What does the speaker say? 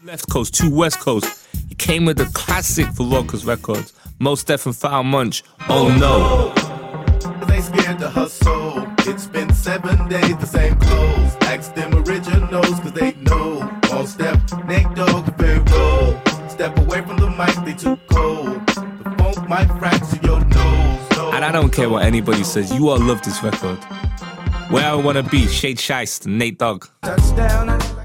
Left Coast, 2 West Coast. He came with a classic for Rockers Records. Mos Def and Foul Munch. Oh no. They scared to hustle. It's been 7 days, the same clothes. Ask them originals, cause they know. Mos Def, Nate Dogg, Pharaoh. Step away from the mic, they too cold. The funk might fracture your nose. And I don't care what anybody says, you all love this record. Where I Wanna Be, Shade Shiest, Nate Dogg. Touchdown.